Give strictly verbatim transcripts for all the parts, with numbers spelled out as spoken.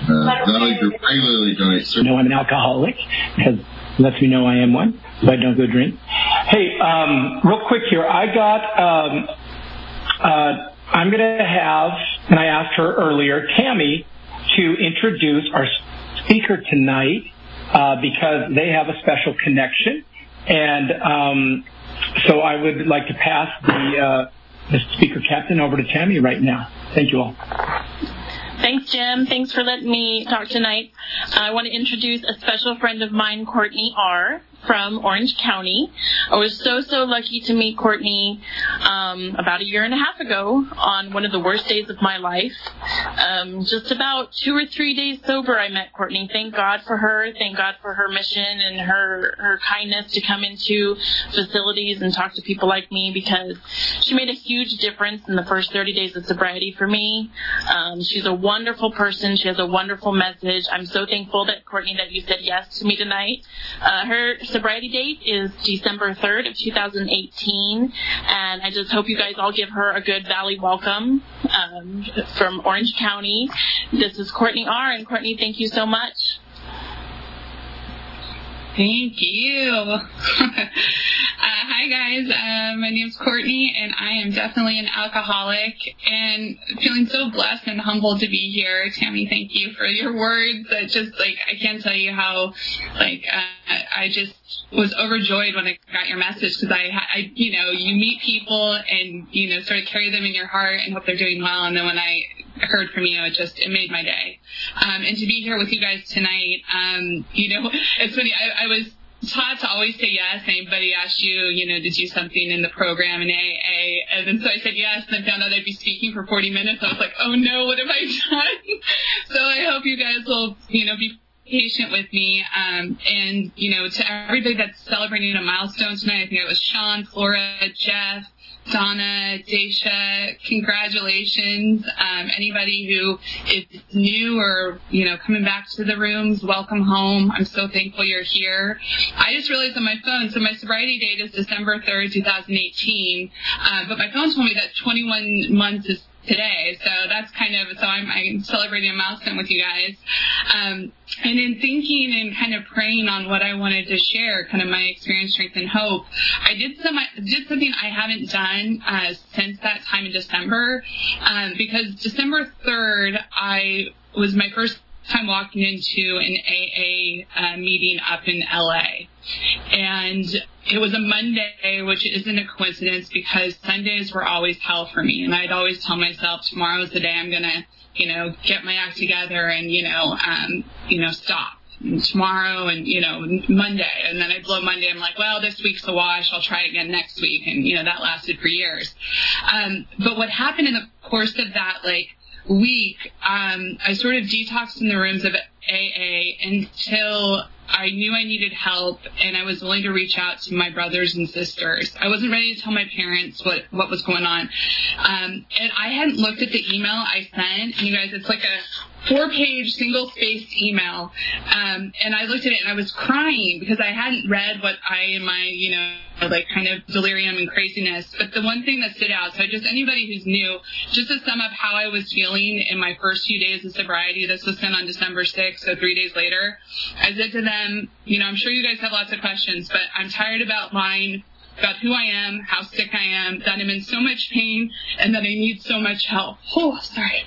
Uh, Valley regularly donates. I know I'm an alcoholic because it lets me know I am one, so I don't go drink. Hey, um, real quick here, I got, um, uh, I'm going to have, and I asked her earlier, Tammy, to introduce our speaker tonight uh, because they have a special connection. And um, so I would like to pass the, uh, the speaker captain over to Tammy right now. Thank you all. Thanks, Jim. Thanks for letting me talk tonight. I want to introduce a special friend of mine, Courtney R. from Orange County. I was so, so lucky to meet Courtney um, about a year and a half ago on one of the worst days of my life. Um, just about two or three days sober, I met Courtney. Thank God for her. Thank God for her mission and her, her kindness to come into facilities and talk to people like me, because she made a huge difference in the first thirty days of sobriety for me. Um, she's a wonderful person. She has a wonderful message. I'm so thankful that, Courtney, that you said yes to me tonight. Uh, her sobriety date is December third of two thousand eighteen, and I just hope you guys all give her a good Valley welcome um, from Orange County. This is Courtney R. And Courtney, thank you so much. Thank you. uh, hi, guys. Uh, my name's Courtney, and I am definitely an alcoholic, and feeling so blessed and humbled to be here. Tammy, thank you for your words. That just, like, I can't tell you how, like, uh, I just was overjoyed when I got your message, because I, I, you know, you meet people and, you know, sort of carry them in your heart and hope they're doing well, and then when I heard from you, it just, it made my day. Um, and to be here with you guys tonight, um, you know, it's funny, I, I was taught to always say yes. Anybody asked you, you know, to do something in the program in A A, and then so I said yes, and then found out I'd be speaking for forty minutes. I was like, oh no, what have I done? So I hope you guys will, you know, be patient with me. Um, and, you know, to everybody that's celebrating a milestone tonight, I think it was Sean, Flora, Jeff, Donna, Daisha, congratulations. Um, anybody who is new or, you know, coming back to the rooms, welcome home. I'm so thankful you're here. I just realized on my phone, so my sobriety date is December third, twenty eighteen, uh, but my phone told me that twenty-one months is today, so that's kind of, so I'm, I'm celebrating a milestone with you guys. Um, and in thinking and kind of praying on what I wanted to share, kind of my experience, strength, and hope, I did some did something I haven't done uh, since that time in December, um, because December third, I was my first time walking into an A A uh, meeting up in L A, and it was a Monday, which isn't a coincidence because Sundays were always hell for me. And I'd always tell myself, tomorrow's the day I'm going to, you know, get my act together and, you know, um, you know, stop. And tomorrow and, you know, Monday. And then I blow Monday. I'm like, well, this week's a wash. I'll try again next week. And, you know, that lasted for years. Um, but what happened in the course of that, like, week, um, I sort of detoxed in the rooms of A A until I knew I needed help, and I was willing to reach out to my brothers and sisters. I wasn't ready to tell my parents what, what was going on. Um, and I hadn't looked at the email I sent. And you guys, it's like a four-page, single-spaced email. Um, and I looked at it, and I was crying because I hadn't read what I, in my, you know, like kind of delirium and craziness. But the one thing that stood out, so just anybody who's new, just to sum up how I was feeling in my first few days of sobriety, this was sent on December sixth, so three days later, I said to them, you know, I'm sure you guys have lots of questions, but I'm tired about lying about who I am, how sick I am, that I'm in so much pain, and that I need so much help. Oh, sorry.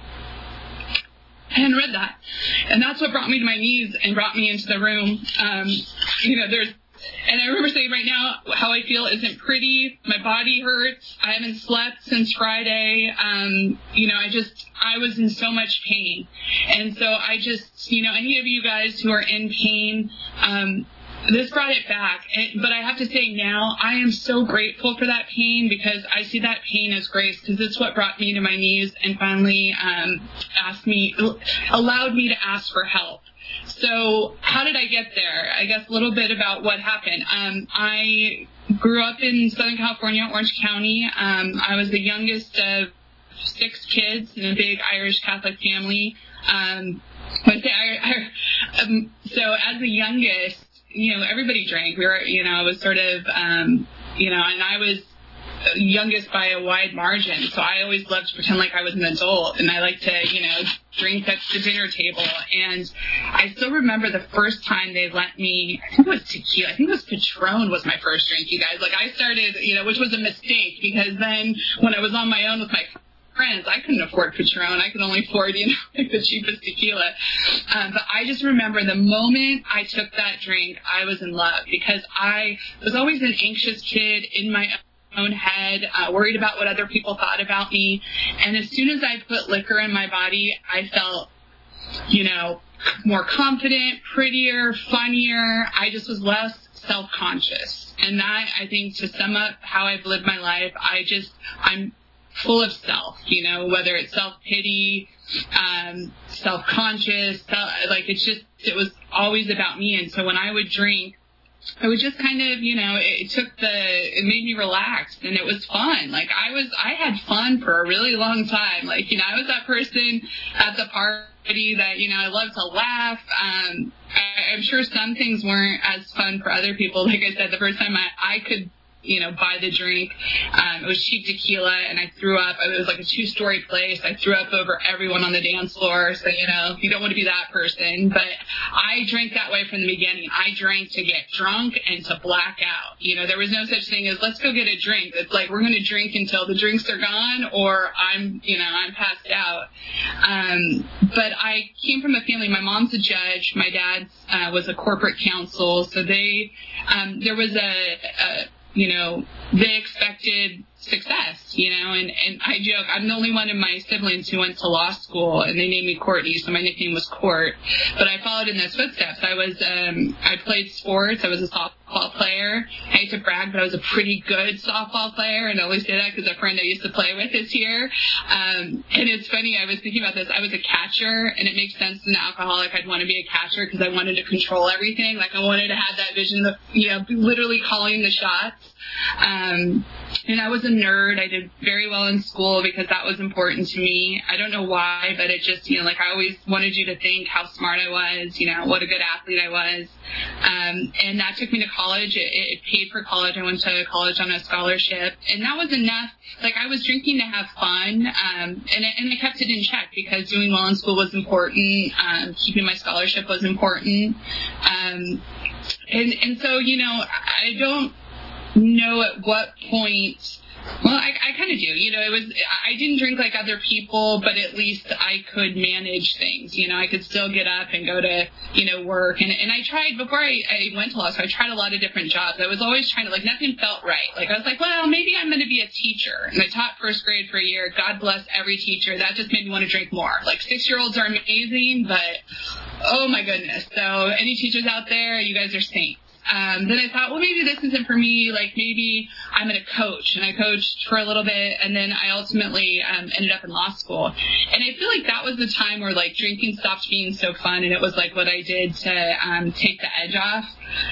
I hadn't read that. And that's what brought me to my knees and brought me into the room. Um, you know, there's, and I remember saying right now, how I feel isn't pretty. My body hurts. I haven't slept since Friday. Um, you know, I just, I was in so much pain. And so I just, you know, any of you guys who are in pain, um, this brought it back. And, but I have to say now, I am so grateful for that pain because I see that pain as grace, because it's what brought me to my knees and finally um, asked me, allowed me to ask for help. So how did I get there? I guess a little bit about what happened. Um, I grew up in Southern California, Orange County. Um, I was the youngest of six kids in a big Irish Catholic family. Um, I say I, I, um, so as the youngest, you know, everybody drank. We were, you know, it was sort of, um, you know, and I was youngest by a wide margin. So I always loved to pretend like I was an adult, and I like to, you know, drink at the dinner table. And I still remember the first time they let me, I think it was tequila, I think it was Patron was my first drink, you guys. Like I started, you know, which was a mistake, because then when I was on my own with my friends, I couldn't afford Patron. I could only afford, you know, like the cheapest tequila. Um, but I just remember the moment I took that drink, I was in love, because I was always an anxious kid in my own head, uh, worried about what other people thought about me. And as soon as I put liquor in my body, I felt, you know, more confident, prettier, funnier. I just was less self-conscious. And that, I think, to sum up how I've lived my life, I just, I'm full of self, you know, whether it's self-pity, um, self-conscious, self, like it's just, it was always about me. And so when I would drink, I would just kind of, you know, it, it took the, it made me relax, and it was fun. Like I was, I had fun for a really long time. Like, you know, I was that person at the party that, you know, I love to laugh. Um, I, I'm sure some things weren't as fun for other people. Like I said, the first time I, I could, you know, buy the drink. Um, it was cheap tequila, and I threw up. It was like a two-story place. I threw up over everyone on the dance floor. So, you know, you don't want to be that person. But I drank that way from the beginning. I drank to get drunk and to black out. You know, there was no such thing as, let's go get a drink. It's like, we're going to drink until the drinks are gone, or I'm, you know, I'm passed out. Um, but I came from a family. My mom's a judge. My dad uh, was a corporate counsel. So they, um, there was a, a you know, they expected success, you know, and, and I joke, I'm the only one of my siblings who went to law school, and they named me Courtney, so my nickname was Court, but I followed in those footsteps. I was, um, I played sports. I was a softball player. I hate to brag, but I was a pretty good softball player, and I always say that because a friend I used to play with is here. Um, and it's funny, I was thinking about this. I was a catcher, and it makes sense as an alcoholic. I'd want to be a catcher because I wanted to control everything. Like I wanted to have that vision of, you know, literally calling the shots. Um, and I was a nerd. I did very well in school because that was important to me. I don't know why, but it just, you know, like I always wanted you to think how smart I was, you know, what a good athlete I was. Um, and that took me to college. It, it paid for college. I went to college on a scholarship, and that was enough. Like I was drinking to have fun, um, and, and I kept it in check because doing well in school was important. Um, keeping my scholarship was important. Um, and, and so, you know, I don't know at what point, well, I, I kind of do, you know, it was, I didn't drink like other people, but at least I could manage things, you know, I could still get up and go to, you know, work, and, and I tried, before I, I went to law school, I tried a lot of different jobs. I was always trying to, like, nothing felt right. Like, I was like, well, maybe I'm going to be a teacher, and I taught first grade for a year. God bless every teacher. That just made me want to drink more. Like, six-year-olds are amazing, but, oh my goodness. So, any teachers out there, you guys are saints. Um, then I thought, well, maybe this isn't for me. Like, maybe I'm going to coach. And I coached for a little bit, and then I ultimately um, ended up in law school. And I feel like that was the time where, like, drinking stopped being so fun, and it was, like, what I did to um, take the edge off.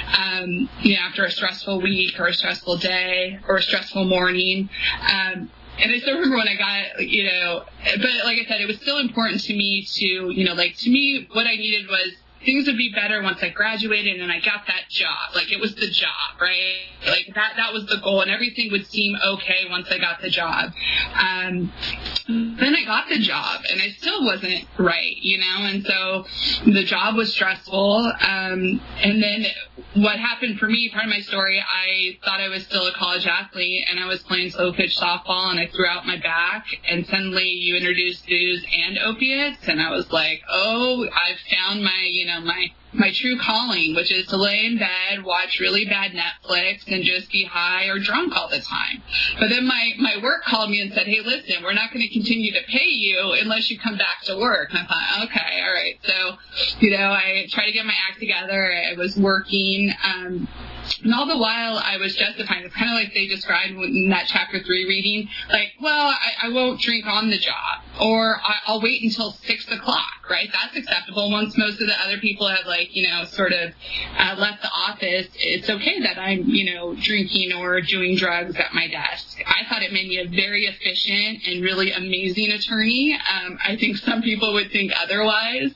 Um, you know, after a stressful week or a stressful day or a stressful morning. Um, And I still remember when I got, you know, but like I said, it was still important to me to, you know, like, to me, what I needed was things would be better once I graduated and I got that job. Like, it was the job, right? Like, that that was the goal, and everything would seem okay once I got the job. Um, then I got the job, and I still wasn't right, you know? And so the job was stressful. Um, and then what happened for me, part of my story, I thought I was still a college athlete, and I was playing slow pitch softball, and I threw out my back, and suddenly you introduced booze and opiates, and I was like, oh, I've found my, you know, my my true calling, which is to lay in bed, watch really bad Netflix, and just be high or drunk all the time. But then my, my work called me and said, hey, listen, we're not going to continue to pay you unless you come back to work. And I thought, okay, all right. So, you know, I tried to get my act together. I was working. Um, And all the while, I was justifying. It's kind of like they described in that chapter three reading, like, well, I, I won't drink on the job, or I, I'll wait until six o'clock, right? That's acceptable. Once most of the other people have, like, you know, sort of uh, left the office, it's okay that I'm, you know, drinking or doing drugs at my desk. I thought it made me a very efficient and really amazing attorney. Um, I think some people would think otherwise.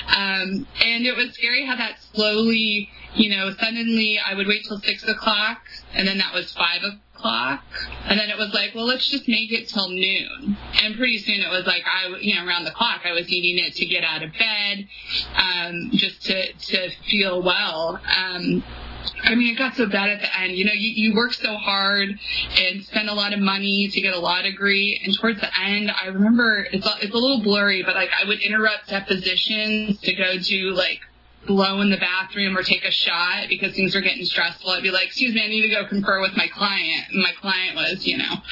Um, and it was scary how that slowly, you know, suddenly I would wait till six o'clock, and then that was five o'clock. o'clock. And then it was like, well, let's just make it till noon. And pretty soon it was like, I, you know, around the clock, I was eating it to get out of bed, um, just to, to feel well. Um, I mean, it got so bad at the end. You know, you, you work so hard and spend a lot of money to get a law degree. And towards the end, I remember, it's a, it's a little blurry, but, like, I would interrupt depositions to go do, like, blow in the bathroom or take a shot because things were getting stressful. I'd be like, excuse me, I need to go confer with my client. And my client was, you know,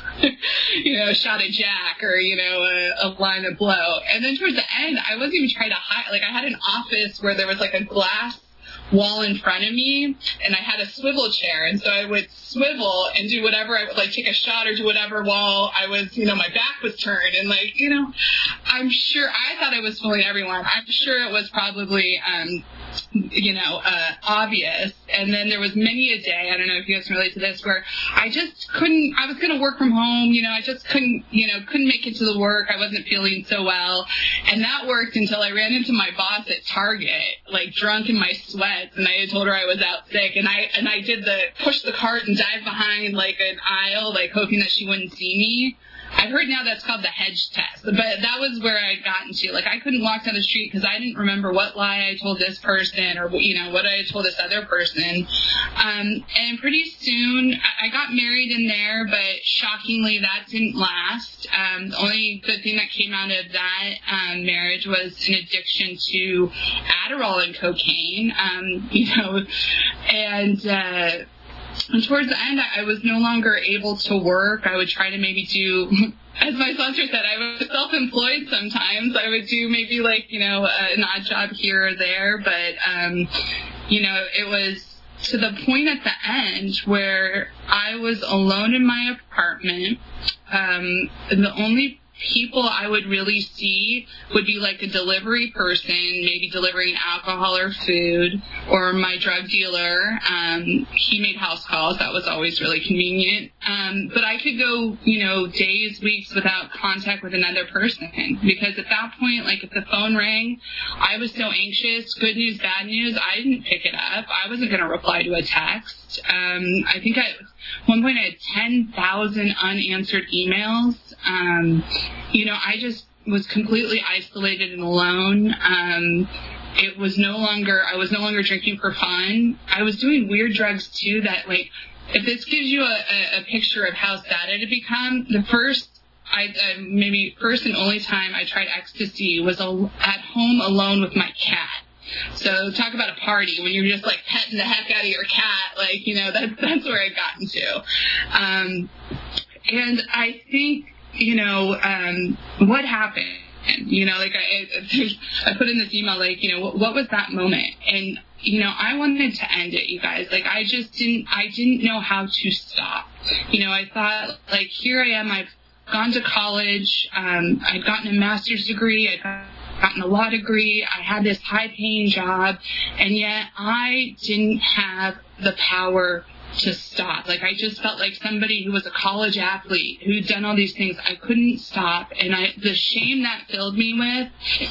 you know, a shot of Jack or, you know, a, a line of blow. And then towards the end, I wasn't even trying to hide. Like, I had an office where there was, like, a glass wall in front of me, and I had a swivel chair, and so I would swivel and do whatever I would, like, take a shot or do whatever while I was, you know, my back was turned, and, like, you know, I'm sure, I thought I was fooling everyone. I'm sure it was probably, um, you know, uh, obvious, and then there was many a day, I don't know if you guys can relate to this, where I just couldn't, I was going to work from home, you know, I just couldn't, you know, couldn't make it to the work, I wasn't feeling so well, and that worked until I ran into my boss at Target, like, drunk in my sweats, and I had told her I was out sick, and I, and I did the, push the cart and dive behind, like, an aisle, like, hoping that she wouldn't see me. I've heard now that's called the hedge test, but that was where I had gotten to. Like, I couldn't walk down the street because I didn't remember what lie I told this person or, you know, what I had told this other person. Um, and pretty soon, I got married in there, but shockingly, that didn't last. Um, the only good thing that came out of that um, marriage was an addiction to Adderall and cocaine, um, you know, and... Uh, And towards the end, I was no longer able to work. I would try to maybe do, as my sponsor said, I was self-employed sometimes. I would do maybe like, you know, an odd job here or there. But, um, you know, it was to the point at the end where I was alone in my apartment. Um, the only people I would really see would be like a delivery person, maybe delivering alcohol or food, or my drug dealer. Um, he made house calls. That was always really convenient. Um, but I could go, you know, days, weeks without contact with another person because at that point, like if the phone rang, I was so anxious. Good news, bad news, I didn't pick it up. I wasn't going to reply to a text. Um, I think at one point I had ten thousand unanswered emails. Um, you know, I just was completely isolated and alone. Um, it was no longer, I was no longer drinking for fun. I was doing weird drugs too that, like, if this gives you a, a, a picture of how sad it had become, the first, I, I maybe first and only time I tried ecstasy was a, at home alone with my cat. So talk about a party when you're just like petting the heck out of your cat, like, you know, that's, that's where I'd gotten to. Um, and I think, you know, um, what happened? You know, like I, I put in this email, like, you know, what, what was that moment? And, you know, I wanted to end it, you guys. Like, I just didn't, I didn't know how to stop. You know, I thought, like, here I am, I've gone to college, um, I'd gotten a master's degree, I'd gotten a law degree, I had this high-paying job, and yet I didn't have the power to stop. Like, I just felt like somebody who was a college athlete who'd done all these things. I couldn't stop, and I the shame that filled me with,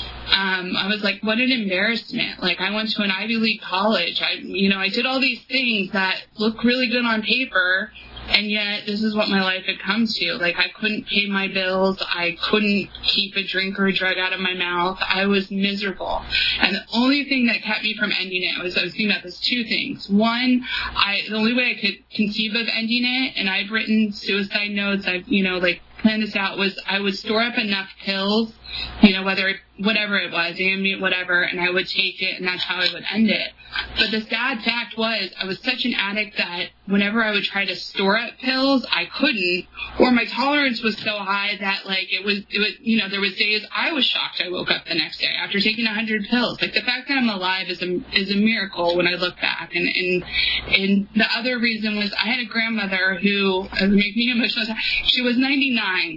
um, I was like, what an embarrassment. Like, I went to an Ivy League college. I, you know, I did all these things that look really good on paper, and yet this is what my life had come to. Like, I couldn't pay my bills. I couldn't keep a drink or a drug out of my mouth. I was miserable. And the only thing that kept me from ending it was I was thinking about this two things. One, I the only way I could conceive of ending it, and I'd written suicide notes, I've, you know, like, planned this out, was I would store up enough pills, you know, whether, whatever it was, Ambien, whatever, and I would take it, and that's how I would end it. But the sad fact was, I was such an addict that whenever I would try to store up pills, I couldn't, or my tolerance was so high that, like, it was, it was, you know, there was days I was shocked I woke up the next day after taking a hundred pills. Like, the fact that I'm alive is a, is a miracle when I look back. And, and, and the other reason was I had a grandmother who, it made me emotional, she was ninety-nine.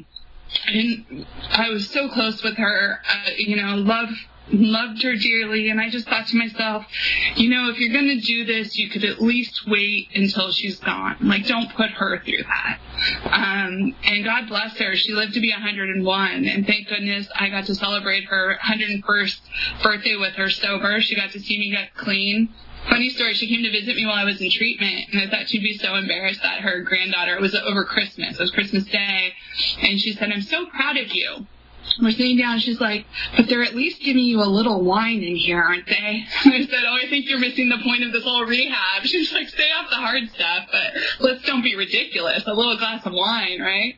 And I was so close with her, uh, you know, love, loved her dearly. And I just thought to myself, you know, if you're going to do this, you could at least wait until she's gone. Like, don't put her through that. Um, and God bless her. She lived to be one hundred one. And thank goodness I got to celebrate her one hundred first birthday with her sober. She got to see me get clean. funny story, she came to visit me while I was in treatment, and I thought she'd be so embarrassed that her granddaughter, it was over Christmas, it was Christmas Day, and she said, I'm so proud of you. We're sitting down, and she's like, but they're at least giving you a little wine in here, aren't they? And I said, oh, I think you're missing the point of this whole rehab. She's like, stay off the hard stuff, but let's don't be ridiculous. A little glass of wine, right?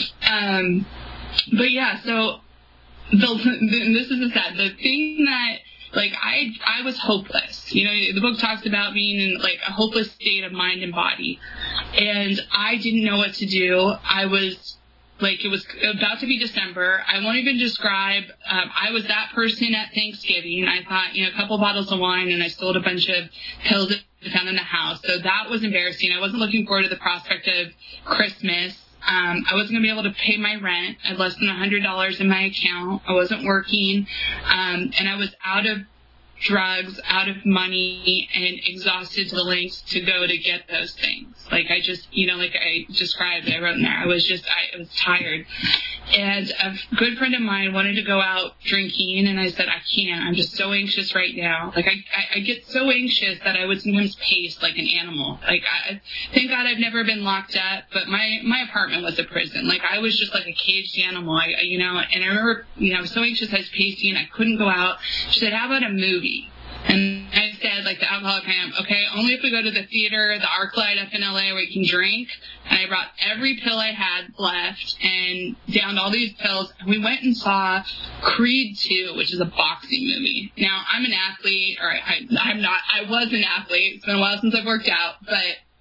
Um, but yeah, so the, the, this is the sad, the thing that, like, I I was hopeless. You know, the book talks about being in, like, a hopeless state of mind and body. And I didn't know what to do. I was, like, it was about to be December. I won't even describe, um, I was that person at Thanksgiving. I thought, you know, a couple bottles of wine, and I sold a bunch of pills that I found in the house. So that was embarrassing. I wasn't looking forward to the prospect of Christmas. Um, I wasn't going to be able to pay my rent. I had less than one hundred dollars in my account. I wasn't working. Um, and I was out of drugs, out of money, and exhausted to the lengths to go to get those things. Like I just, you know, like I described, I wrote in there, I was just, I was tired. And a good friend of mine wanted to go out drinking, and I said, I can't. I'm just so anxious right now. Like, I, I, I get so anxious that I would sometimes pace like an animal. Like, I, thank God I've never been locked up, but my, my apartment was a prison. Like, I was just like a caged animal, I, you know, and I remember, you know, I was so anxious, I was pacing, I couldn't go out. She said, how about a movie? And I said, like the alcoholic I am, okay, only if we go to the theater, the ArcLight up in L A where you can drink. And I brought every pill I had left and downed all these pills. And we went and saw Creed two, which is a boxing movie. Now, I'm an athlete, or I, I'm not, I was an athlete. It's been a while since I've worked out, but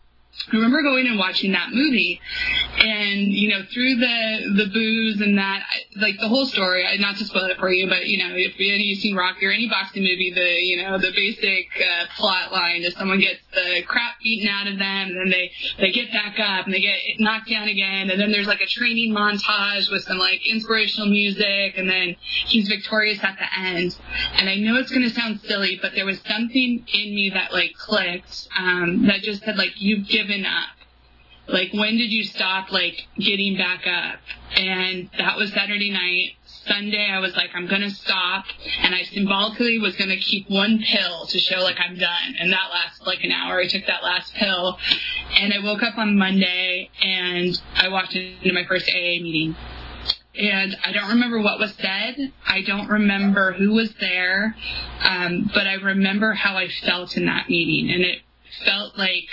I remember going and watching that movie, and, you know, through the the booze and that, like, the whole story, not to spoil it for you, but, you know, if you've seen Rocky or any boxing movie, the, you know, the basic uh, plot line is someone gets the crap beaten out of them, and then they, they get back up, and they get knocked down again, and then there's, like, a training montage with some, like, inspirational music, and then he's victorious at the end. And I know it's going to sound silly, but there was something in me that, like, clicked, um, that just said, like, you've given up. Like, when did you stop, like, getting back up? And that was Saturday night. Sunday, I was like, I'm going to stop. And I symbolically was going to keep one pill to show, like, I'm done. And that lasted, like, an hour. I took that last pill. And I woke up on Monday, and I walked into my first A A meeting. And I don't remember what was said. I don't remember who was there. Um, but I remember how I felt in that meeting. And it felt like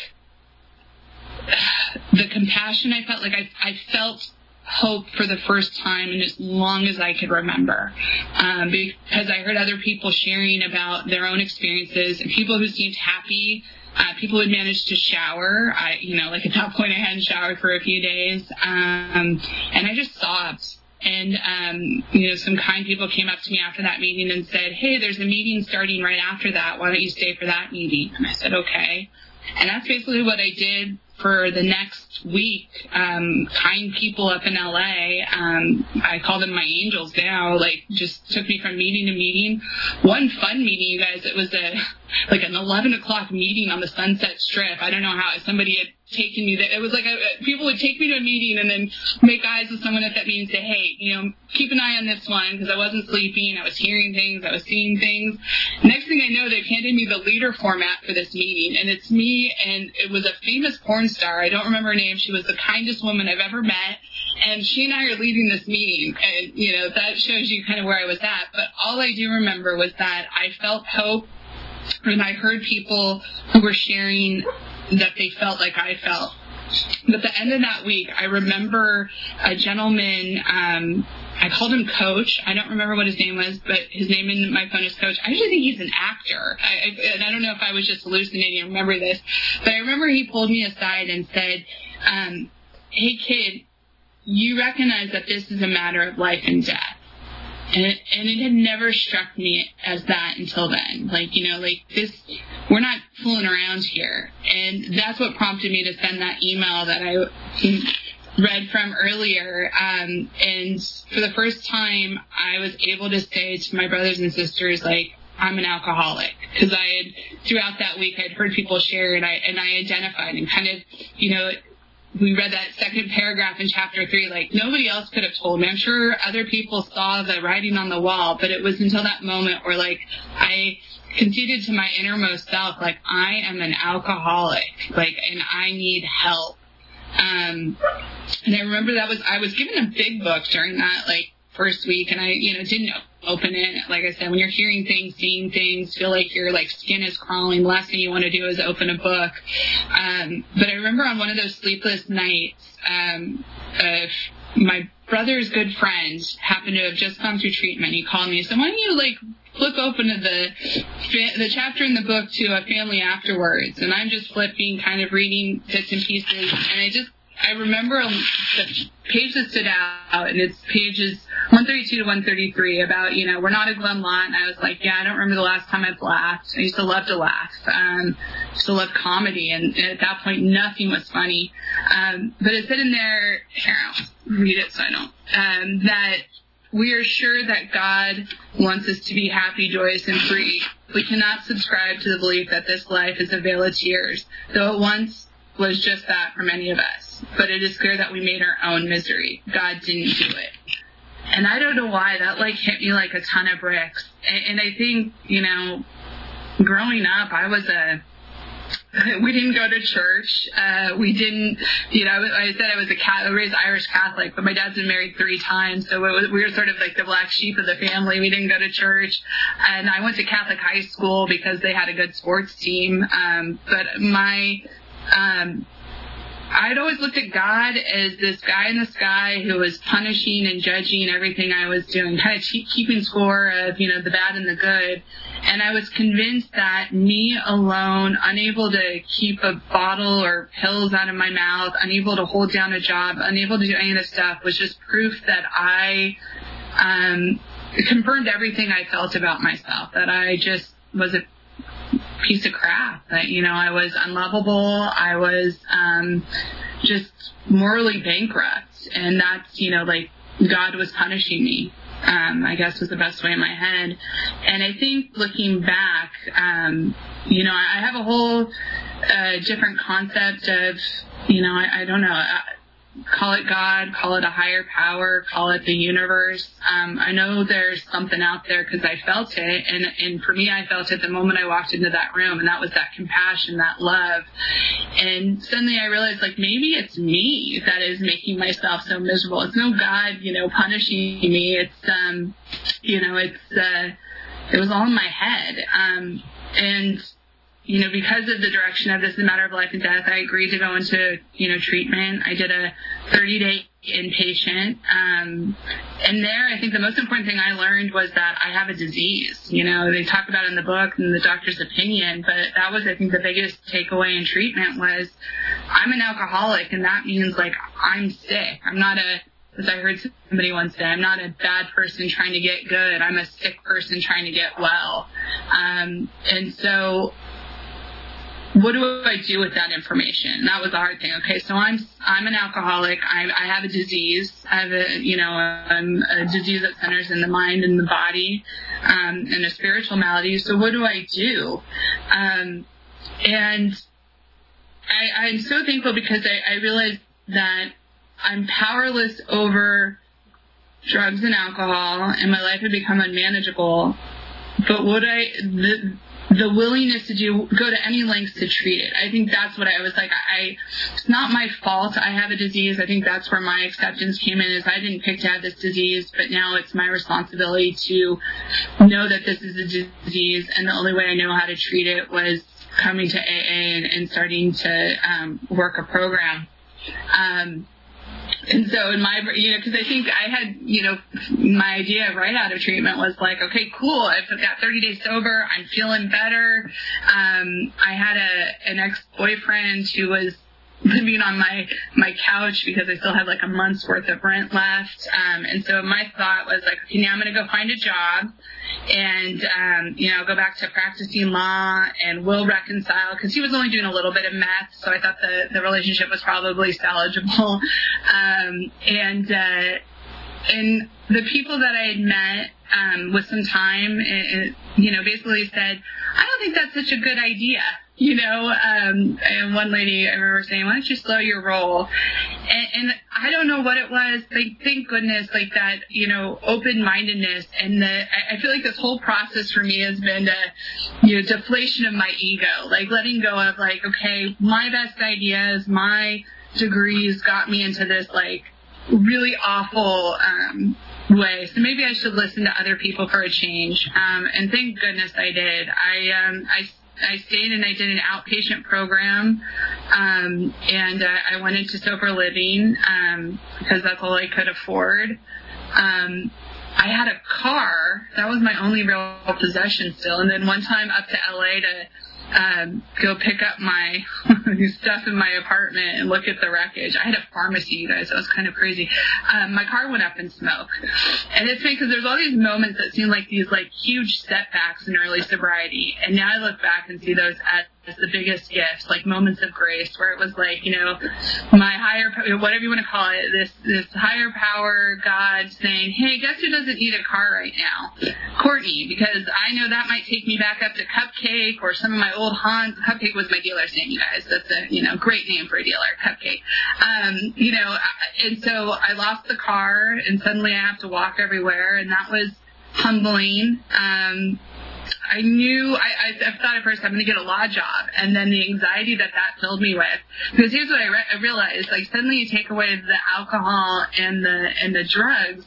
the compassion I felt, like I, I felt hope for the first time in as long as I could remember, um, because I heard other people sharing about their own experiences, and people who seemed happy, uh, people who had managed to shower. I, you know, like at that point I hadn't showered for a few days, um, and I just sobbed. And, um, you know, some kind people came up to me after that meeting and said, hey, there's a meeting starting right after that. Why don't you stay for that meeting? And I said, okay. And that's basically what I did for the next week. Um, kind people up in L A, um, I call them my angels now, like, just took me from meeting to meeting. One fun meeting, you guys, it was a like an eleven o'clock meeting on the Sunset Strip. I don't know how somebody had taken me there. It was like a, people would take me to a meeting and then make eyes with someone at that meeting and say, hey, you know, keep an eye on this one, because I wasn't sleeping, I was hearing things, I was seeing things. Next thing I know, they've handed me the leader format for this meeting, and it's me, and it was a famous porn star. I don't remember her name. She was the kindest woman I've ever met, and she and I are leading this meeting, and, you know, that shows you kind of where I was at. But all I do remember was that I felt hope, and I heard people who were sharing that they felt like I felt. But at the end of that week, I remember a gentleman, um, I called him Coach. I don't remember what his name was, but his name in my phone is Coach. I actually think he's an actor. I, I, and I don't know if I was just hallucinating or remember this, but I remember he pulled me aside and said, um, hey, kid, you recognize that this is a matter of life and death. And it, and it had never struck me as that until then. Like, you know, like this, we're not fooling around here. And that's what prompted me to send that email that I read from earlier. Um, and for the first time, I was able to say to my brothers and sisters, like, I'm an alcoholic. Because I had, throughout that week, I'd heard people share, and I, and I identified and kind of, you know, we read that second paragraph in chapter three, like nobody else could have told me. I'm sure other people saw the writing on the wall, but it was until that moment where like I conceded to my innermost self, like I am an alcoholic, like, and I need help. Um, and I remember that was, I was given a big book during that, like, first week, and I, you know, didn't open it. Like I said, when you're hearing things, seeing things, feel like your, like, skin is crawling, the last thing you want to do is open a book. Um, but I remember on one of those sleepless nights, um, uh, my brother's good friend happened to have just gone through treatment. He called me and said, why don't you, like, flip open to the the chapter in the book to a family afterwards, and I'm just flipping, kind of reading bits and pieces, and I just I remember the page that stood out, and it's pages one thirty-two to one thirty-three about, you know, we're not a glum lot, and I was like, yeah, I don't remember the last time I've laughed. I used to love to laugh. Um, I used to love comedy, and, and at that point, nothing was funny. Um, but it said in there, here, I'll read it so I don't, um, that we are sure that God wants us to be happy, joyous, and free. We cannot subscribe to the belief that this life is a vale of tears, though it once was just that for many of us. But it is clear that we made our own misery. God didn't do it. And I don't know why, that like hit me like a ton of bricks. And, and I think, you know, growing up, I was a we didn't go to church. Uh, we didn't, you know, I said I was a Catholic, raised Irish Catholic, but my dad's been married three times, so it was, we were sort of like the black sheep of the family. We didn't go to church. And I went to Catholic high school because they had a good sports team. Um, but my, um, I'd always looked at God as this guy in the sky who was punishing and judging everything I was doing, kind of keeping score of, you know, the bad and the good. And I was convinced that me alone, unable to keep a bottle or pills out of my mouth, unable to hold down a job, unable to do any of this stuff, was just proof that I um, confirmed everything I felt about myself, that I just was a piece of crap, that, you know, I was unlovable, I was um, just morally bankrupt, and that's, you know, like God was punishing me. Um, I guess was the best way in my head. And I think looking back, um, you know, I, I have a whole uh, different concept of, you know, I, I don't know, uh, call it God, call it a higher power, call it the universe. Um, I know there's something out there because I felt it. And, and for me, I felt it the moment I walked into that room, and that was that compassion, that love. And suddenly I realized, like, maybe it's me that is making myself so miserable. It's no God, you know, punishing me. It's, um, you know, it's, uh, it was all in my head. Um, and, you know, because of the direction of this is a matter of life and death, I agreed to go into, you know, treatment. I did a thirty-day inpatient. Um, and there, I think the most important thing I learned was that I have a disease. You know, they talk about it in the book and the doctor's opinion, but that was, I think, the biggest takeaway in treatment was I'm an alcoholic, and that means, like, I'm sick. I'm not a, as I heard somebody once say, I'm not a bad person trying to get good. I'm a sick person trying to get well. Um, and so what do I do with that information? That was the hard thing. Okay, so I'm I'm an alcoholic. I, I have a disease. I have a you know a, a disease that centers in the mind and the body, um, and a spiritual malady. So what do I do? Um, and I, I'm so thankful because I, I realized that I'm powerless over drugs and alcohol, and my life had become unmanageable. But would I the the willingness to do go to any lengths to treat it. I think that's what I was like. I it's not my fault I have a disease. I think that's where my acceptance came in, is I didn't pick to have this disease, but now it's my responsibility to know that this is a disease, and the only way I know how to treat it was coming to A A and, and starting to um, work a program. Um, And so in my, you know, because I think I had, you know, my idea of right out of treatment was like, okay, cool, I've got thirty days sober, I'm feeling better. Um, I had a an ex-boyfriend who was living on my, my couch because I still had like a month's worth of rent left. Um, and so my thought was like, okay, now I'm going to go find a job and, um, you know, go back to practicing law, and we'll reconcile, because he was only doing a little bit of meth. So I thought the, the relationship was probably salvageable. Um, and, uh, and the people that I had met, um, with some time, it, it, you know, basically said, I don't don't think that's such a good idea. You know, um, and one lady, I remember saying, why don't you slow your roll? And, and I don't know what it was. Like, thank goodness, like that, you know, open-mindedness. And the, I, I feel like this whole process for me has been a, you know, deflation of my ego. Like, letting go of, like, okay, my best ideas, my degrees got me into this, like, really awful um, way. So maybe I should listen to other people for a change. Um, and thank goodness I did. I, um, I I stayed and I did an outpatient program, um, and uh, I went into sober living um, because that's all I could afford. Um, I had a car. That was my only real possession still. And then one time up to L A to um, go pick up my stuff in my apartment and look at the wreckage. I had a pharmacy, you guys. That was kind of crazy. Um, my car went up in smoke. And it's funny because there's all these moments that seem like these like huge setbacks in early sobriety. And now I look back and see those as the biggest gifts, like moments of grace, where it was like, you know, my higher, whatever you want to call it, this this higher power, God saying, hey, guess who doesn't need a car right now? Courtney, because I know that might take me back up to Cupcake or some of my old haunts. Cupcake was my dealer's name, you guys. That's a, you know, great name for a dealer, Cupcake. Um, you know, and so I lost the car and suddenly I have to walk everywhere, and that was humbling. Um, I knew, I, I, I thought at first I'm going to get a law job, and then the anxiety that that filled me with. Because here's what I, re- I realized, like suddenly you take away the alcohol and the and the drugs,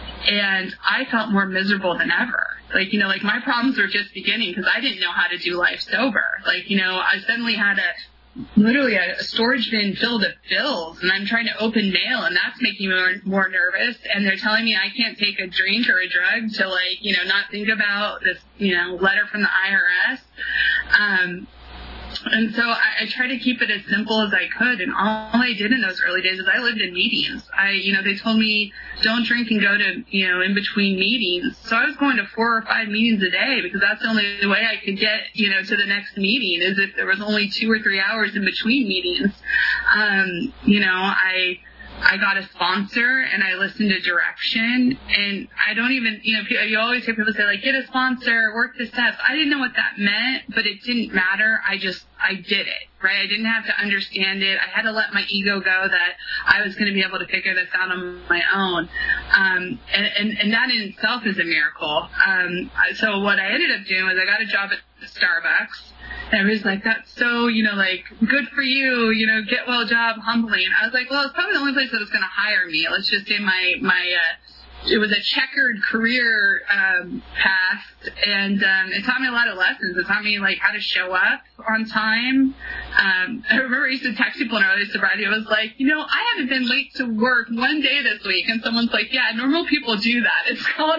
and I felt more miserable than ever. Like, you know, like my problems were just beginning because I didn't know how to do life sober. Like, you know, I suddenly had a literally a storage bin filled with bills, and I'm trying to open mail, and that's making me more, more nervous. And they're telling me I can't take a drink or a drug to, like, you know, not think about this, you know, letter from the I R S. Um, and so I, I tried to keep it as simple as I could. And all I did in those early days is I lived in meetings. I, you know, they told me don't drink and go to, you know, in between meetings. So I was going to four or five meetings a day because that's the only way I could get, you know, to the next meeting is if there was only two or three hours in between meetings. Um, you know, I, I got a sponsor and I listened to direction, and I don't even, you know, you always hear people say, like, get a sponsor, work the steps. I didn't know what that meant, but it didn't matter. I just, I did it, right? I didn't have to understand it. I had to let my ego go that I was going to be able to figure this out on my own. Um, and, and, and that in itself is a miracle. Um, so what I ended up doing was I got a job at Starbucks. And everybody's like, that's so, you know, like, good for you, you know, get well job, humbling. I was like, well, it's probably the only place that was going to hire me. Let's just say my, my, uh, it was a checkered career, um, path. And, um, it taught me a lot of lessons. It taught me, like, how to show up on time. Um, I remember I used to text people in early sobriety. I was like, you know, I haven't been late to work one day this week. And someone's like, yeah, normal people do that. It's called,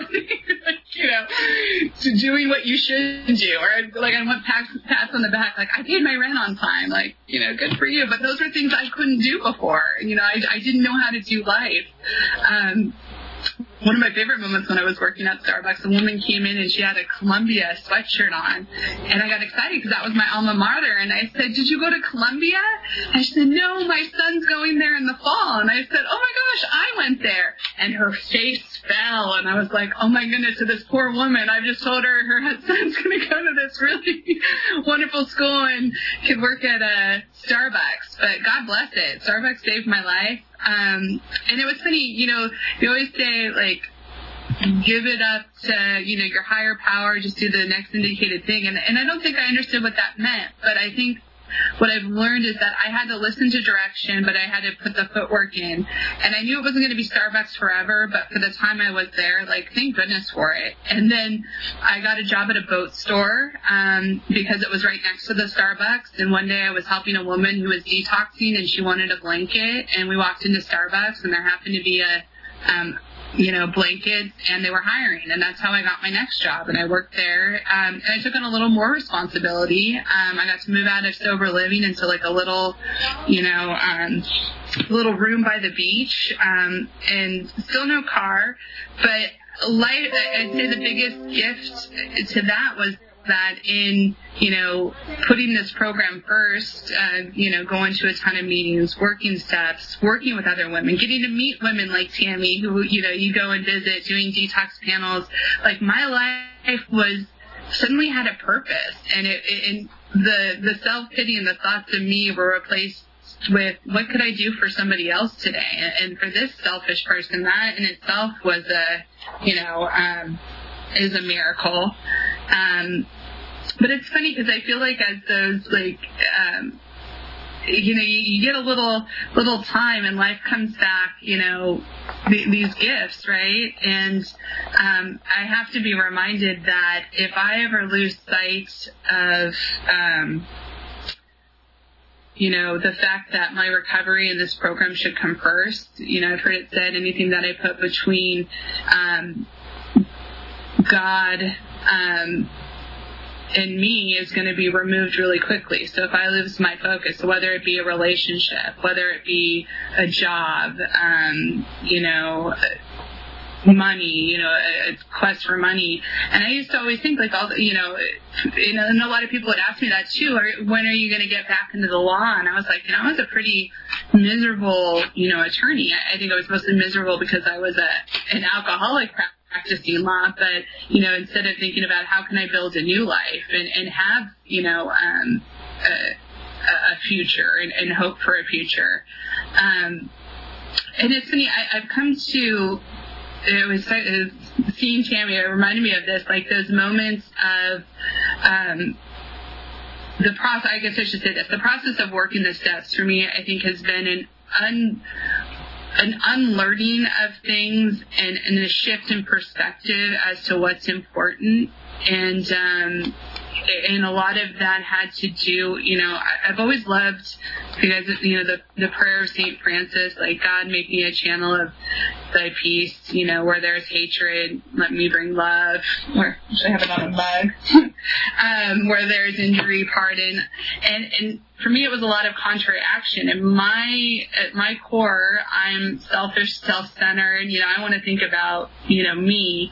you know, to doing what you should do. Or, like, I want pats, pats on the back, like, I paid my rent on time. Like, you know, good for you. But those were things I couldn't do before. You know, I, I didn't know how to do life. Um, One of my favorite moments when I was working at Starbucks, a woman came in and she had a Columbia sweatshirt on. And I got excited because that was my alma mater. And I said, did you go to Columbia? And she said, no, my son's going there in the fall. And I said, oh my gosh, I went there. And her face fell. And I was like, oh my goodness, to this poor woman. I've just told her her son's going to go to this really wonderful school and could work at a Starbucks. But God bless it. Starbucks saved my life. Um, and it was funny, you know, you always say, like, give it up to, you know, your higher power, just do the next indicated thing. And, and I don't think I understood what that meant, but I think what I've learned is that I had to listen to direction, but I had to put the footwork in. And I knew it wasn't going to be Starbucks forever, but for the time I was there, like, thank goodness for it. And then I got a job at a boat store um, because it was right next to the Starbucks. And one day I was helping a woman who was detoxing, and she wanted a blanket. And we walked into Starbucks, and there happened to be a um, you know, blankets, and they were hiring. And that's how I got my next job. And I worked there. Um, and I took on a little more responsibility. Um, I got to move out of sober living into, like, a little, you know, um, little room by the beach. Um, and still no car. But life, I'd say the biggest gift to that was that in, you know, putting this program first, uh, you know, going to a ton of meetings, working steps, working with other women, getting to meet women like Tammy who, you know, you go and visit, doing detox panels. Like, my life was suddenly had a purpose, and it, it and the the self-pity and the thoughts of me were replaced with what could I do for somebody else today. And, and for this selfish person, that in itself was a, you know, um, is a miracle. Um, but it's funny because I feel like as those, like, um, you know, you, you get a little little time and life comes back, you know, th- these gifts, right? And um, I have to be reminded that if I ever lose sight of, um, you know, the fact that my recovery in this program should come first, you know, I've heard it said, anything that I put between um, God um and me is going to be removed really quickly. So if I lose my focus, whether it be a relationship, whether it be a job, um, you know, money, you know, a, a quest for money. And I used to always think, like, all the, you know, you know, and a lot of people would ask me that too, or when are you going to get back into the law? And I was like, you know, I was a pretty miserable, you know, attorney. I, I think I was mostly miserable because I was a an alcoholic practicing law, but, you know, instead of thinking about how can I build a new life and, and have, you know, um, a, a future and, and hope for a future. Um, and it's funny, I, I've come to, it was uh, seeing Tammy, it reminded me of this, like those moments of, um, the process, I guess I should say this, the process of working the steps for me, I think has been an un, an unlearning of things and, and a shift in perspective as to what's important. And, um, and a lot of that had to do, you know, I, I've always loved, because, you know, the, the prayer of Saint Francis, like, God, make me a channel of thy peace, you know, where there's hatred, let me bring love, or should I have it on a mug? um, where there's injury, pardon. And, and for me, it was a lot of contrary action. And my, at my core, I'm selfish, self-centered, you know, I want to think about, you know, me.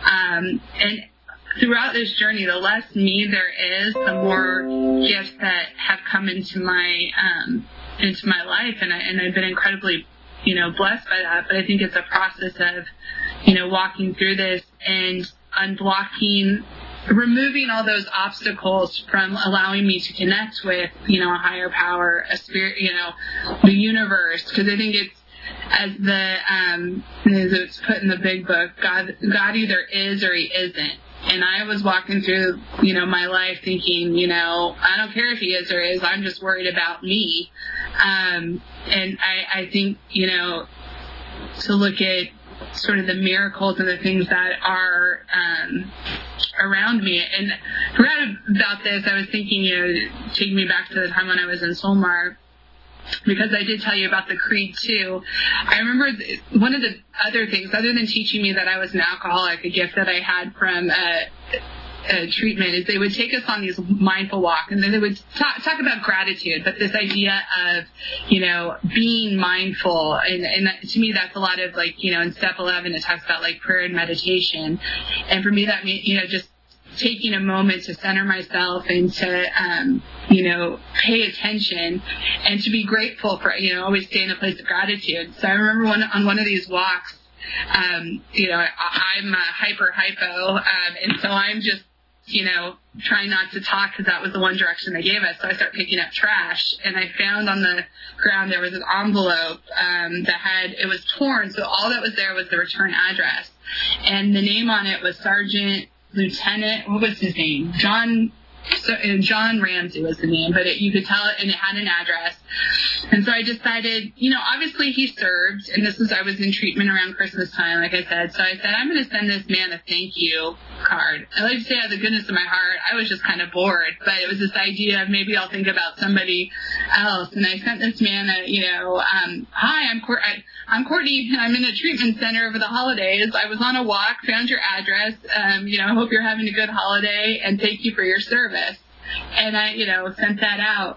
Um, and, throughout this journey, the less me there is, the more gifts that have come into my um, into my life, and I and I've been incredibly, you know, blessed by that. But I think it's a process of, you know, walking through this and unblocking, removing all those obstacles from allowing me to connect with, you know, a higher power, a spirit, you know, the universe. Because I think it's, as the um, as it's put in the big book, God God either is or he isn't. And I was walking through, you know, my life thinking, you know, I don't care if he is or is, I'm just worried about me. Um, and I, I think, you know, to look at sort of the miracles and the things that are um, around me. And I forgot about this. I was thinking, you know, taking me back to the time when I was in Solmar, because I did tell you about the creed too. I remember th- one of the other things, other than teaching me that I was an alcoholic, a gift that I had from uh, uh, treatment, is they would take us on these mindful walks, and then they would talk, talk about gratitude, but this idea of, you know, being mindful, and, and that, to me that's a lot of, like, you know, in step eleven it talks about, like, prayer and meditation, and for me that means, you know, just taking a moment to center myself and to, um, you know, pay attention and to be grateful for, you know, always stay in a place of gratitude. So I remember one, on one of these walks, um, you know, I, I'm a hyper hypo, um, and so I'm just, you know, trying not to talk because that was the one direction they gave us. So I start picking up trash, and I found on the ground there was an envelope um, that had, it was torn, so all that was there was the return address. And the name on it was Sergeant Lieutenant, what was his name? John, so, John Ramsey was the name, but it, you could tell it, and it had an address. And so I decided, you know, obviously he served, and this was, I was in treatment around Christmas time, like I said, so I said, I'm going to send this man a thank you card. I like to say, out of the goodness of my heart, I was just kind of bored, but it was this idea of maybe I'll think about somebody else. And I sent this man a, you know, um, hi, I'm Court- I, I'm Courtney, and I'm in a treatment center over the holidays. I was on a walk, found your address. Um, you know, I hope you're having a good holiday, and thank you for your service. And I, you know, sent that out.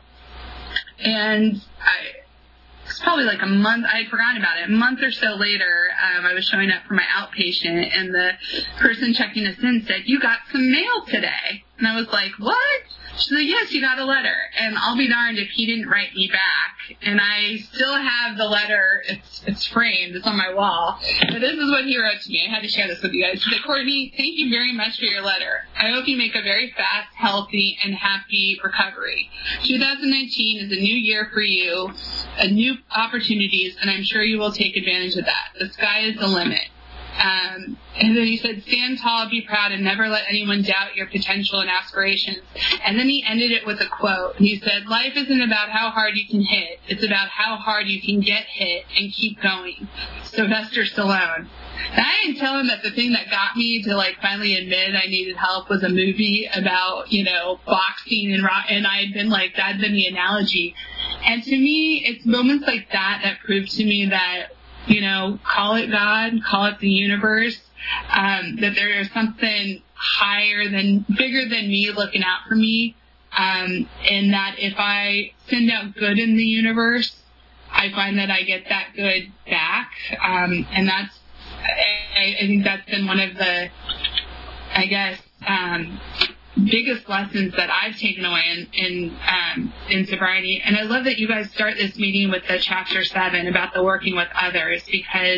And I, it's probably like a month, I had forgotten about it. A month or so later, um, I was showing up for my outpatient, and the person checking us in said, you got some mail today. And I was like, what? She's like, yes, you got a letter. And I'll be darned if he didn't write me back. And I still have the letter. It's it's framed. It's on my wall. But this is what he wrote to me. I had to share this with you guys. He said, Courtney, thank you very much for your letter. I hope you make a very fast, healthy, and happy recovery. twenty nineteen is a new year for you, a new opportunities, and I'm sure you will take advantage of that. The sky is the limit. Um, and then he said, stand tall, be proud, and never let anyone doubt your potential and aspirations. And then he ended it with a quote. He said, life isn't about how hard you can hit. It's about how hard you can get hit and keep going. Sylvester Stallone. And I didn't tell him that the thing that got me to, like, finally admit I needed help was a movie about, you know, boxing and rock, and I had been like, that had been the analogy. And to me, it's moments like that that prove to me that, you know, call it God, call it the universe, um, that there is something higher than, bigger than me looking out for me, um, and that if I send out good in the universe, I find that I get that good back, um, and that's, I, I think that's been one of the, I guess, um, biggest lessons that I've taken away in in, um, in sobriety. And I love that you guys start this meeting with the chapter seven about the working with others, because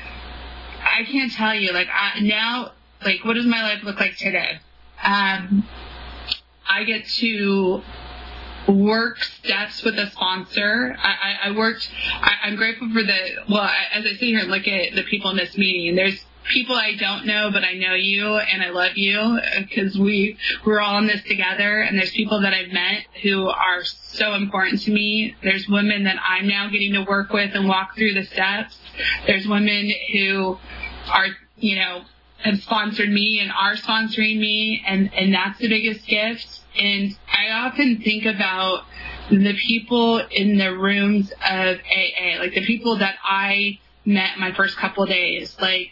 I can't tell you, like, I, now, like, what does my life look like today? Um, I get to work steps with a sponsor. I, I, I worked, I, I'm grateful for the, well, I, as I sit here and look at the people in this meeting, there's people I don't know, but I know you and I love you because we, we're all in this together. And there's people that I've met who are so important to me. There's women that I'm now getting to work with and walk through the steps. There's women who are, you know, have sponsored me and are sponsoring me. And, and that's the biggest gift. And I often think about the people in the rooms of A A, like the people that I met my first couple of days, like,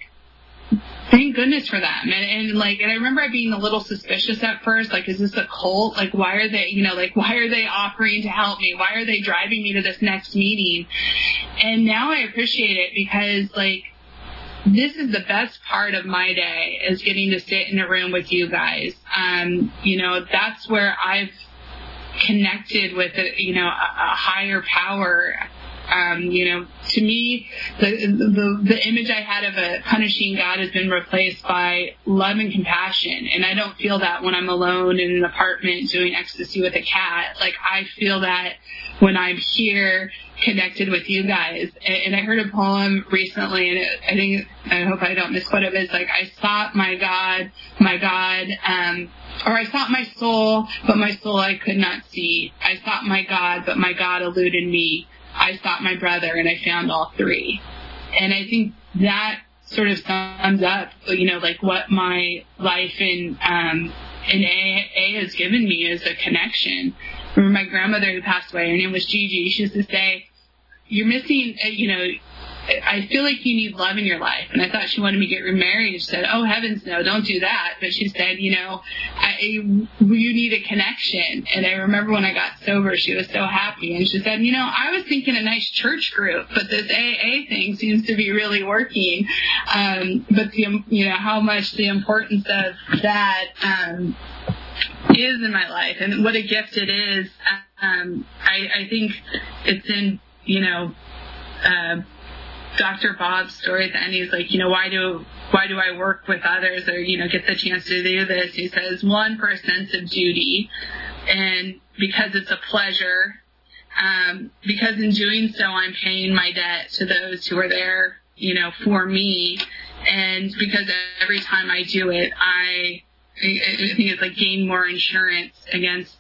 thank goodness for them. And, and like, and I remember being a little suspicious at first, like, is this a cult? Like, why are they, you know, like, why are they offering to help me? Why are they driving me to this next meeting? And now I appreciate it because, like, this is the best part of my day, is getting to sit in a room with you guys. Um, you know, that's where I've connected with, a, you know, a, a higher power. Um, you know, to me, the, the the image I had of a punishing God has been replaced by love and compassion. And I don't feel that when I'm alone in an apartment doing ecstasy with a cat. Like, I feel that when I'm here connected with you guys. And, and I heard a poem recently, and it, I think, I hope I don't misquote it, but it's like, I sought my God, my God, um, or I sought my soul, but my soul I could not see. I sought my God, but my God eluded me. I sought my brother, and I found all three. And I think that sort of sums up, you know, like what my life in um, in A A has given me is a connection. I remember my grandmother who passed away, her name was Gigi. She used to say, you're missing, you know, I feel like you need love in your life. And I thought she wanted me to get remarried. She said, oh, heavens no, don't do that. But she said, you know, I, you need a connection. And I remember when I got sober, she was so happy. And she said, you know, I was thinking a nice church group, but this A A thing seems to be really working. Um, but, the, you know, how much the importance of that um, is in my life and what a gift it is. Um, I, I think it's in, you know, uh, Doctor Bob's story at the end. He's like, you know, why do why do I work with others or, you know, get the chance to do this? He says, one, for a sense of duty, and because it's a pleasure, um, because in doing so I'm paying my debt to those who are there, you know, for me, and because every time I do it, I, I think it's like gain more insurance against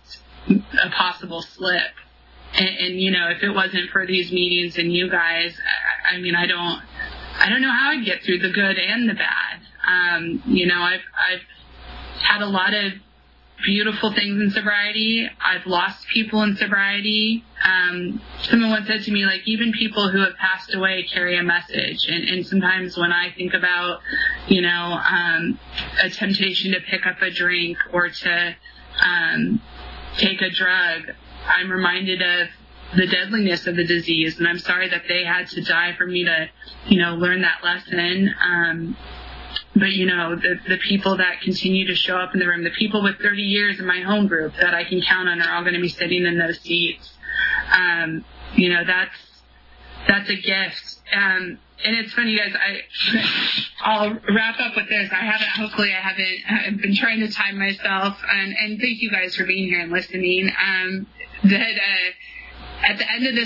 a possible slip. And, and, you know, if it wasn't for these meetings and you guys, I, I mean, I don't, I don't know how I'd get through the good and the bad. Um, you know, I've, I've had a lot of beautiful things in sobriety. I've lost people in sobriety. Um, someone once said to me, like, even people who have passed away carry a message. And, and sometimes when I think about, you know, um, a temptation to pick up a drink or to um, take a drug, I'm reminded of the deadliness of the disease, and I'm sorry that they had to die for me to, you know, learn that lesson. Um, but, you know, the, the people that continue to show up in the room, the people with thirty years in my home group that I can count on are all going to be sitting in those seats. Um, you know, that's, that's a gift. Um, and it's funny, guys, I, I'll wrap up with this. I haven't, hopefully I haven't, I've been trying to time myself, and, and thank you guys for being here and listening. Um, that, uh, at the end of this,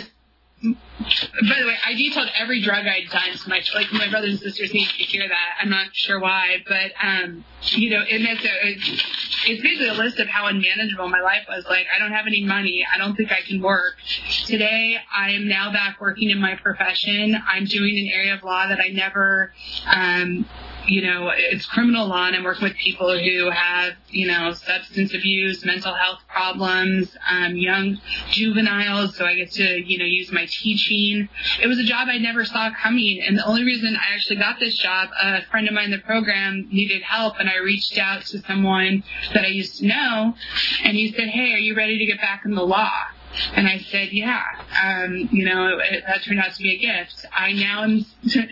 by the way, I detailed every drug I'd done to my, like, my brothers and sisters need to hear that. I'm not sure why, but, um, you know, it makes a, it's, it's basically a list of how unmanageable my life was. Like, I don't have any money. I don't think I can work. Today, I am now back working in my profession. I'm doing an area of law that I never, um, you know, it's criminal law, and I'm working with people who have, you know, substance abuse, mental health problems, um, young juveniles, so I get to, you know, use my teaching. It was a job I never saw coming, and the only reason I actually got this job, a friend of mine in the program needed help, and I reached out to someone that I used to know, and he said, hey, are you ready to get back in the law? And I said, yeah, um, you know, it, that turned out to be a gift. I now am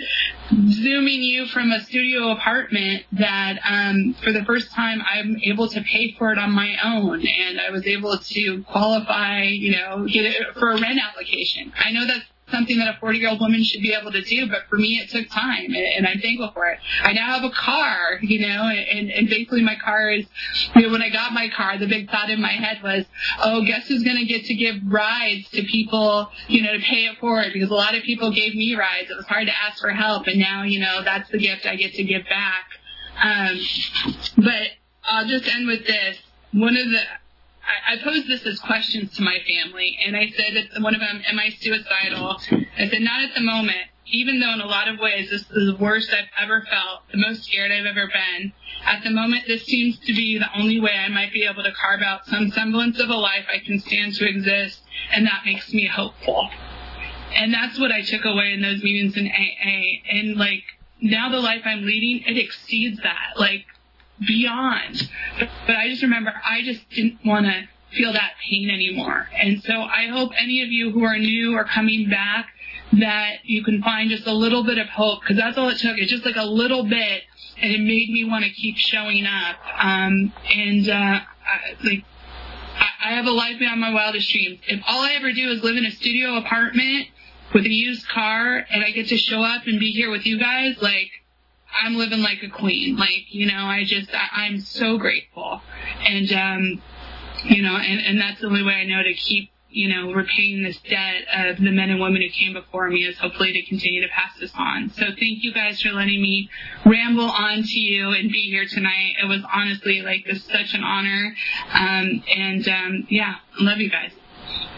zooming you from a studio apartment that um, for the first time I'm able to pay for it on my own. And I was able to qualify, you know, get it for a rent application. I know that's something that a forty-year-old woman should be able to do, but for me it took time, and, and I'm thankful for it. I now have a car, you know, and, and basically my car is, you know, when I got my car, the big thought in my head was, oh, guess who's going to get to give rides to people, you know, to pay it forward, because a lot of people gave me rides. It was hard to ask for help, and now, you know, that's the gift I get to give back. Um, but I'll just end with this. One of the I posed this as questions to my family, and I said, that one of them, am I suicidal? I said, not at the moment, even though in a lot of ways this is the worst I've ever felt, the most scared I've ever been. At the moment, this seems to be the only way I might be able to carve out some semblance of a life I can stand to exist, and that makes me hopeful. And that's what I took away in those meetings in A A. And, like, now the life I'm leading, it exceeds that. Like, beyond. But I just remember I just didn't want to feel that pain anymore. And so I hope any of you who are new or coming back that you can find just a little bit of hope, because that's all it took. It's just like a little bit, and it made me want to keep showing up. Um, and uh, I, like I, I have a life beyond my wildest dreams. If all I ever do is live in a studio apartment with a used car, and I get to show up and be here with you guys, like, I'm living like a queen. Like, you know, I just, I, I'm so grateful. And, um, you know, and, and that's the only way I know to keep, you know, repaying this debt of the men and women who came before me, is hopefully to continue to pass this on. So thank you guys for letting me ramble on to you and be here tonight. It was honestly like this, such an honor. Um, and, um, yeah, I love you guys.